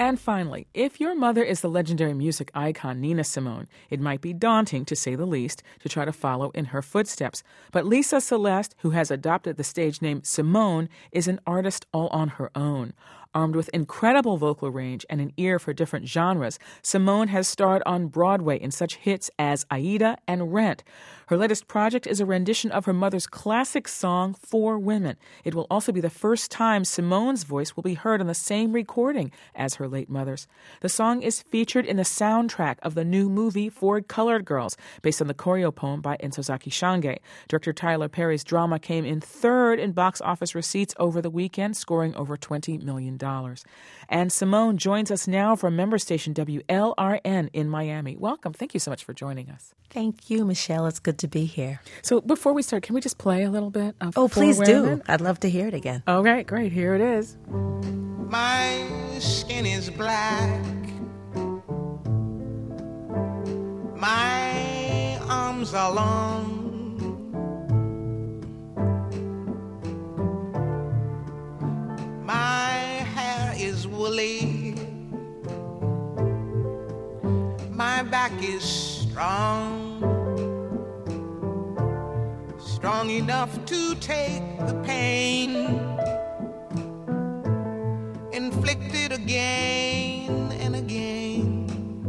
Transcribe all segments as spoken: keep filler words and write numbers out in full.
And finally, if your mother is the legendary music icon Nina Simone, it might be daunting, to say the least, to try to follow in her footsteps. But Lisa Celeste, who has adopted the stage name Simone, is an artist all on her own. Armed with incredible vocal range and an ear for different genres, Simone has starred on Broadway in such hits as Aida and Rent. Her latest project is a rendition of her mother's classic song, For Women. It will also be the first time Simone's voice will be heard on the same recording as her late mother's. The song is featured in the soundtrack of the new movie Four Colored Girls, based on the choreo poem by Nsozaki Shange. Director Tyler Perry's drama came in third in box office receipts over the weekend, scoring over twenty million dollars. And Simone joins us now from member station W L R N in Miami. Welcome. Thank you so much for joining us. Thank you, Michelle. It's good to be here. So before we start, can we just play a little bit of Oh, please Women? do. I'd love to hear it again. Okay, great. Here it is. My skin is black. My arms are long. My hair is woolly. My back is strong. Strong enough to take the pain inflicted again and again.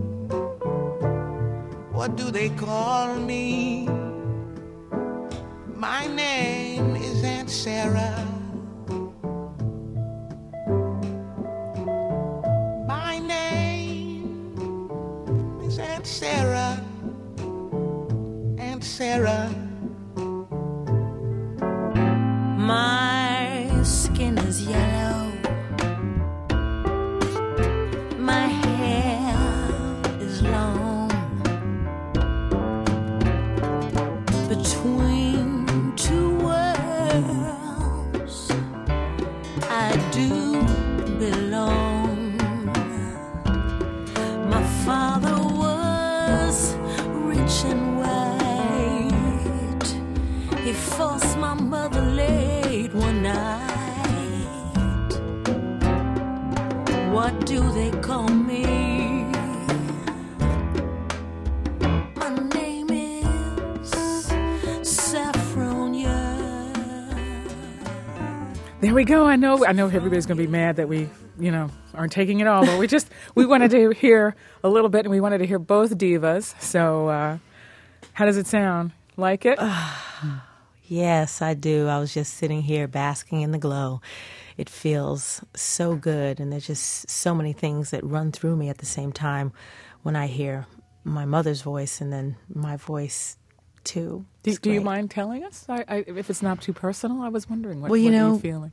What do they call me? My name is Aunt Sarah. My name is Aunt Sarah. Aunt Sarah. My skin is yellow. My hair is long. Between two worlds, I do belong. My father was rich and white. He forced my mother late one night. What do they call me? My name is Saffronia. There we go. I know I know everybody's going to be mad that we, you know, aren't taking it all, but we just, we wanted to hear a little bit, and we wanted to hear both divas. So uh, how does it sound? Like it? Yes, I do. I was just sitting here basking in the glow. It feels so good, and there's just so many things that run through me at the same time when I hear my mother's voice and then my voice, too. Do, It's do you great. mind telling us? I, I, if it's not too personal, I was wondering what, Well, you what know, are you feeling?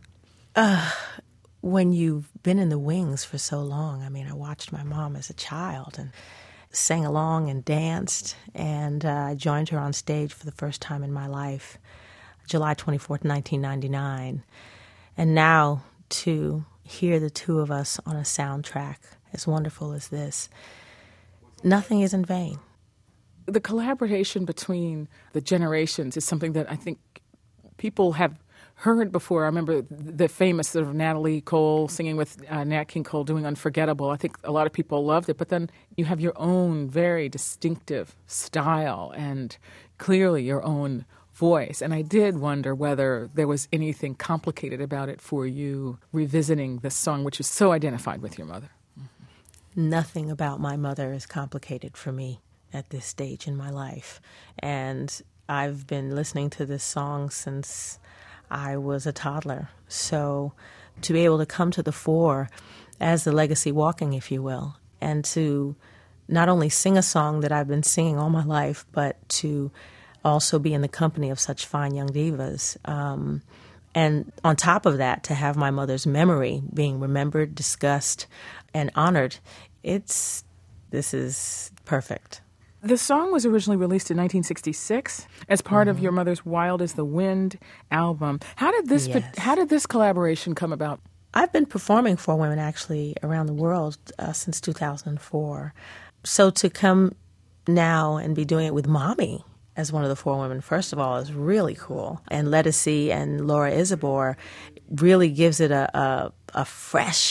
When you've been in the wings for so long, I mean, I watched my mom as a child and sang along and danced, and uh, I joined her on stage for the first time in my life, July twenty-fourth, nineteen ninety-nine. And now to hear the two of us on a soundtrack as wonderful as this, nothing is in vain. The collaboration between the generations is something that I think people have heard before. I remember the famous sort of Natalie Cole singing with uh, Nat King Cole doing Unforgettable. I think a lot of people loved it, but then you have your own very distinctive style and clearly your own voice. And I did wonder whether there was anything complicated about it for you revisiting this song, which is so identified with your mother. Nothing about my mother is complicated for me at this stage in my life. And I've been listening to this song since I was a toddler. So to be able to come to the fore as the legacy walking, if you will, and to not only sing a song that I've been singing all my life, but to also be in the company of such fine young divas. Um, and on top of that, to have my mother's memory being remembered, discussed, and honored, it's, this is perfect. The song was originally released in nineteen sixty-six as part mm-hmm. of your mother's Wild as the Wind album. How did this Yes. how did this collaboration come about? I've been performing for women actually around the world uh, since two thousand four. So to come now and be doing it with Mommy as one of the four women, first of all, is really cool. And Letticy and Laura Isabor really gives it a, a, a fresh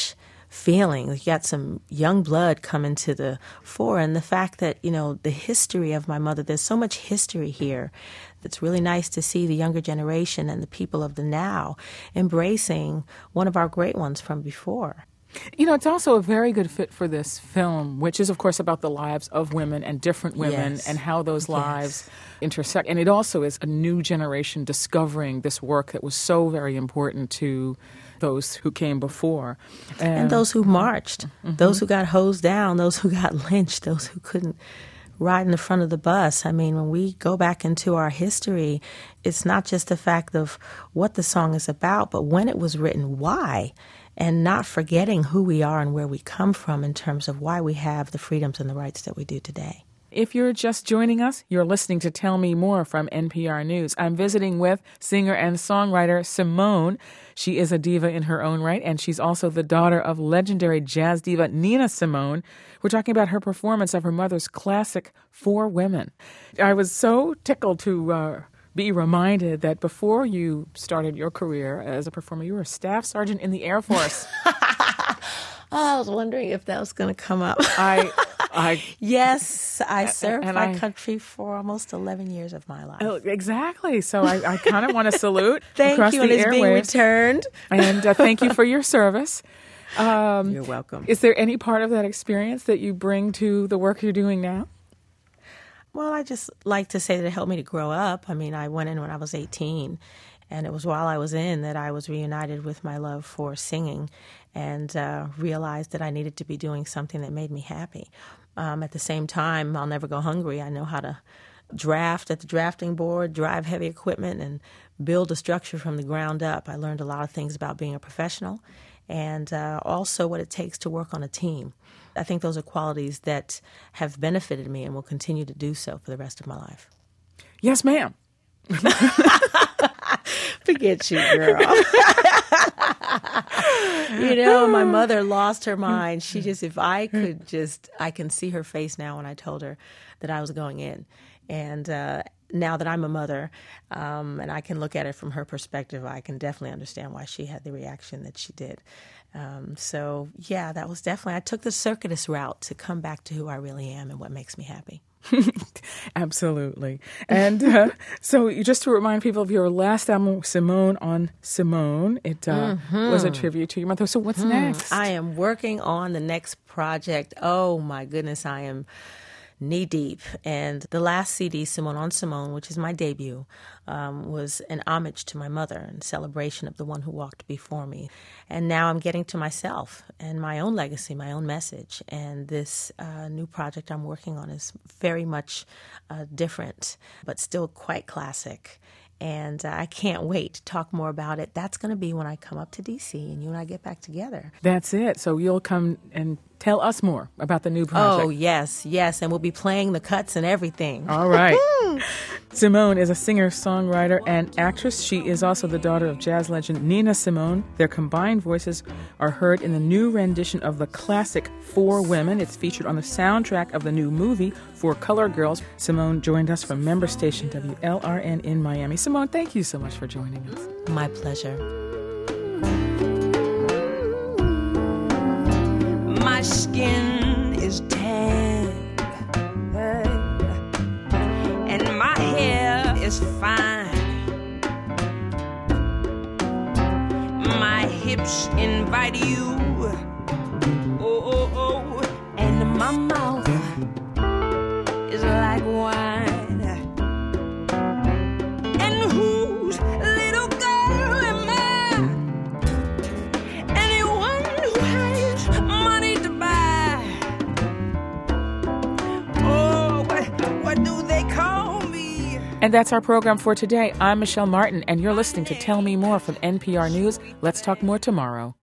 feeling. You got some young blood coming to the fore, and the fact that, you know, the history of my mother, there's so much history here. It's really nice to see the younger generation and the people of the now embracing one of our great ones from before. You know, it's also a very good fit for this film, which is, of course, about the lives of women and different women Yes. and how those lives Yes. intersect. And it also is a new generation discovering this work that was so very important to those who came before. And those who marched, mm-hmm. those who got hosed down, those who got lynched, those who couldn't ride in the front of the bus. I mean, when we go back into our history, it's not just the fact of what the song is about, but when it was written, why, and not forgetting who we are and where we come from in terms of why we have the freedoms and the rights that we do today. If you're just joining us, you're listening to Tell Me More from N P R News. I'm visiting with singer and songwriter Simone. She is a diva in her own right, and she's also the daughter of legendary jazz diva Nina Simone. We're talking about her performance of her mother's classic Four Women. I was so tickled to uh, be reminded that before you started your career as a performer, you were a staff sergeant in the Air Force. Oh, I was wondering if that was going to come up. I... I, yes, I served and my I, country for almost eleven years of my life. Oh, exactly. So I, I kind of want to salute thank across you, the and it's airwaves. being returned. And uh, thank you for your service. Um, You're welcome. Is there any part of that experience that you bring to the work you're doing now? Well, I just like to say that it helped me to grow up. I mean, I went in when I was eighteen, and it was while I was in that I was reunited with my love for singing and uh, realized that I needed to be doing something that made me happy. Um, at the same time, I'll never go hungry. I know how to draft at the drafting board, drive heavy equipment, and build a structure from the ground up. I learned a lot of things about being a professional and uh, also what it takes to work on a team. I think those are qualities that have benefited me and will continue to do so for the rest of my life. Yes, ma'am. Forget you, girl. You know, my mother lost her mind. She just, if I could just, I can see her face now when I told her that I was going in. And uh, now that I'm a mother um, and I can look at it from her perspective, I can definitely understand why she had the reaction that she did. Um, so, yeah, that was definitely, I took the circuitous route to come back to who I really am and what makes me happy. Absolutely. And uh, so just to remind people of your last album, Simone on Simone, it uh, mm-hmm. was a tribute to your mother. So what's mm-hmm. next? I am working on the next project. Oh, my goodness, I am knee deep. And the last C D, Simone on Simone, which is my debut, um, was an homage to my mother and celebration of the one who walked before me. And now I'm getting to myself and my own legacy, my own message. And this uh, new project I'm working on is very much uh, different, but still quite classic. And uh, I can't wait to talk more about it. That's going to be when I come up to D C and you and I get back together. That's it. So you'll come and tell us more about the new project. Oh, yes, yes. And we'll be playing the cuts and everything. All right. Simone is a singer, songwriter, and actress. She is also the daughter of jazz legend Nina Simone. Their combined voices are heard in the new rendition of the classic Four Women. It's featured on the soundtrack of the new movie, Four Color Girls. Simone joined us from member station W L R N in Miami. Simone, thank you so much for joining us. My pleasure. My skin is tan, and my hair is fine. My hips invite you, oh, oh, oh, and my mouth is like wine. And whose little girl am I? Anyone who has money to buy. Oh, what, what do they call me? And that's our program for today. I'm Michelle Martin, and you're listening to Tell Me More from N P R News. Let's talk more tomorrow.